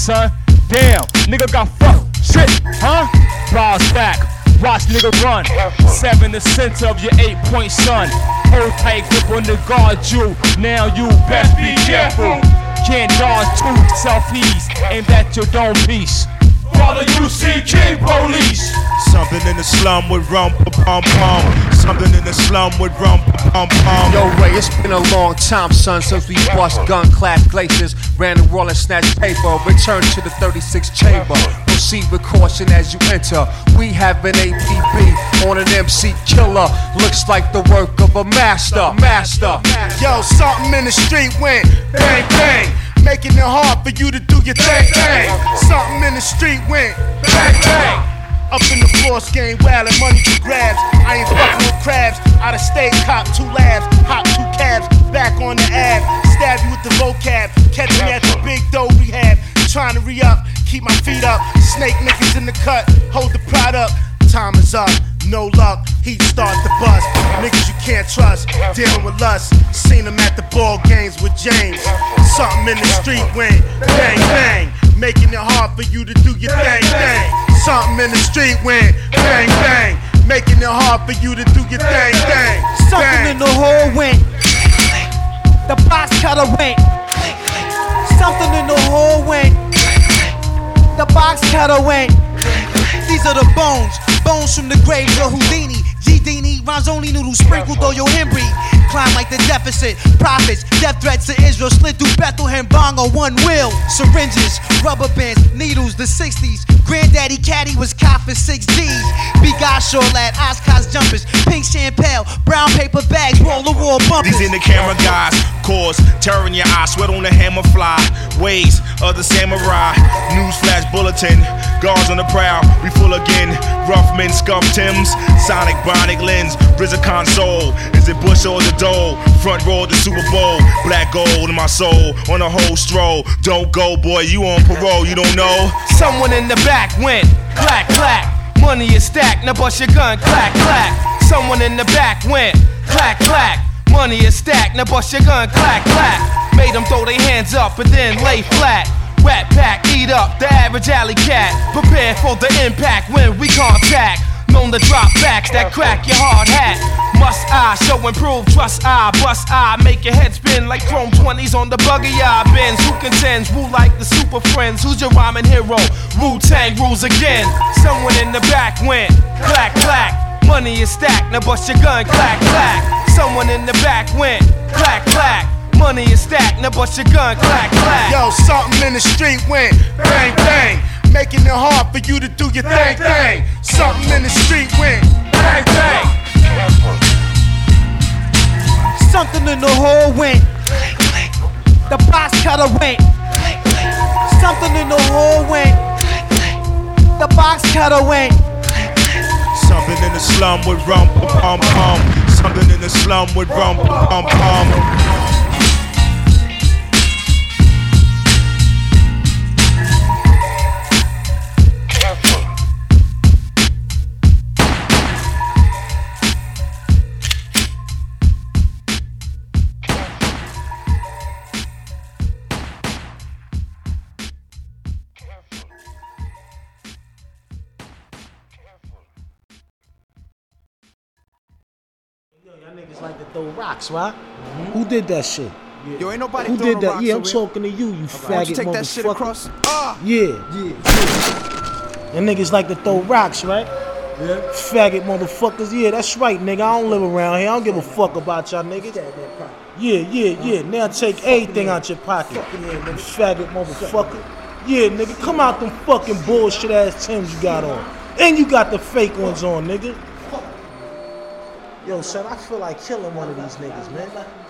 son. Damn, nigga got fucked. Shit, huh? Bras back, watch nigga run. 7 the center of your 8-point son. Hold tight grip on the guard you. Now you best be careful. Can't dodge two selfies. Aim at your dome piece. Father, you see King Police. Something in the slum with rum pum pum. Something in the slum with rum pum pum. Yo, Ray, it's been a long time, son, since we bust gun-clad glaciers, ran the wall and snatched paper. Return to the 36 chamber. Proceed with caution as you enter. We have an APB on an MC killer. Looks like the work of a master. Yo, something in the street went bang bang, making it hard for you to do your thing. Something in the street went bang bang. Up in the floors, game wild and money for grabs. I ain't fucking with crabs. Out of state, cop 2 labs, hop 2 cabs, back on the ab. Stab you with the vocab, catch me at the big dough rehab. Trying to re-up, keep my feet up. Snake niggas in the cut, hold the pride up. Time is up, no luck, heat start the bus. Niggas you can't trust, dealing with lust. Seen them at the ball games with James. Something in the street went bang bang, making it hard for you to do your thing. Something in the street went bang bang, making it hard for you to do your thing. Something in the hole went. The box cutter went. Something in the hole went. The box cutter went. These are the bones from the graves of Houdini. G-Dini, rhymes only noodles sprinkled through your Henry. Climb like the deficit, profits, death threats to Israel. Slid through Bethlehem, bong on one wheel. Syringes, rubber bands, needles, the 60s. Granddaddy Caddy was caught for 6 G's. Bigosh Orlat, Oshkosh jumpers, pink champagne, brown paper bags, wall-to-wall bumpers. These in the camera guys, cause terror in your eyes, sweat on the hammer fly. Ways of the samurai, newsflash bulletin, guards on the prowl, we full again. Rough men, scuff Tims, Sonic, Bionic lens, RZA console. Is it Bush or the Dole? Front row of the Super Bowl, black gold in my soul, on a whole stroll. Don't go, boy, you on parole, you don't know. Someone in the back went clack clack. Money is stacked, now bust your gun, clack clack. Someone in the back went clack clack. Money is stacked, now bust your gun, clack clack. Made them throw their hands up and then lay flat. Rat pack, eat up the average alley cat. Prepare for the impact when we contact. Known to drop backs that crack your hard hat. Must I show improve, trust I, bust I. Make your head spin like chrome 20s on the buggy I bends. Who contends, woo like the super friends. Who's your rhyming hero? Wu-Tang rules again. Someone in the back went clack clack. Money is stacked, now bust your gun, clack clack. Someone in the back went clack clack. Money is stacked, now bust your gun, clack clack. Yo, something in the street went bang bang, making it hard for you to do your thing. Something in the street went bang bang. Something in the hole went. The box cutter went. Something in the hole went. The box cutter went. Something in the slum with rum pum pum. Something in the slum with rum pum pum. Y'all niggas like to throw rocks, right? Who did that shit? Yo, ain't nobody Who throwing did that? rocks Yeah, I'm over here. talking to you, you Why don't faggot you take that shit motherfucker. across? Yeah. Y'all niggas like to throw rocks, right? Yeah. Faggot motherfuckers. Yeah, that's right, nigga. I don't live around here. I don't give a fuck about y'all niggas. Yeah. Now take everything out your pocket. Faggot motherfucker. Yeah, nigga. Come out them fucking bullshit ass Timbs you got on. And you got the fake ones on, nigga. Yo, son, I feel like killing one of these niggas, man.